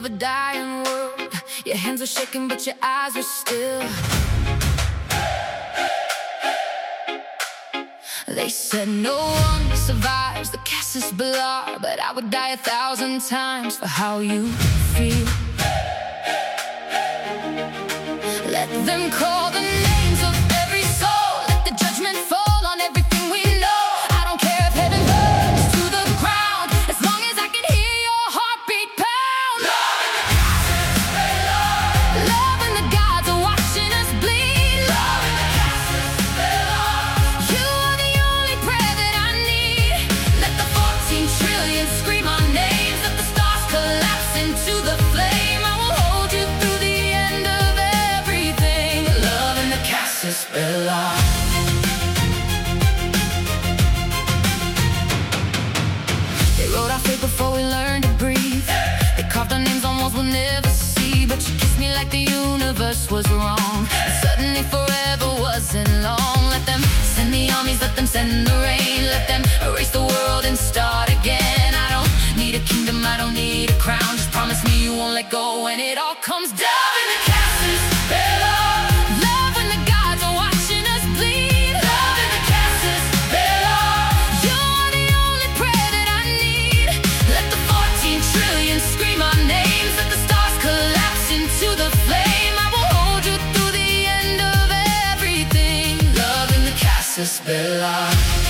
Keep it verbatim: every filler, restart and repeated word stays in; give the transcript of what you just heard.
a dying world. Your hands were shaking but your eyes were still. They said no one survives the Casus Belli, but I would die a thousand times for how you feel. Let them call the names of every soul. Let the judgment fall on everything we know. I don't care if heaven burns to the ground, as long as I can hear your heartbeat pound. Love in the Casus Belli. Love and the gods are watching us bleed. Love in the Casus Belli. You are the only prayer that I need. Let the fourteen trillion scream our names. Let the stars collapse into the flame. I will hold you through the end of everything. Love in the Casus Belli. They wrote our fate before we learned to breathe. They carved our names on walls we'll never see. But you kissed me like the universe was wrong, and suddenly forever wasn't long. Let them send the armies, let them send the rain. Let them erase the world and start again. I don't need a kingdom, I don't need a crown. Just promise me you won't let go when it all comes down. Love in the Casus Belli. Love when the gods are watching us bleed. Love in the Casus Belli. You're the only prayer that I need. Let the fourteen trillion scream our names. Let the stars collapse into the flame. I will hold you through the end of everything. Love in the Casus Belli.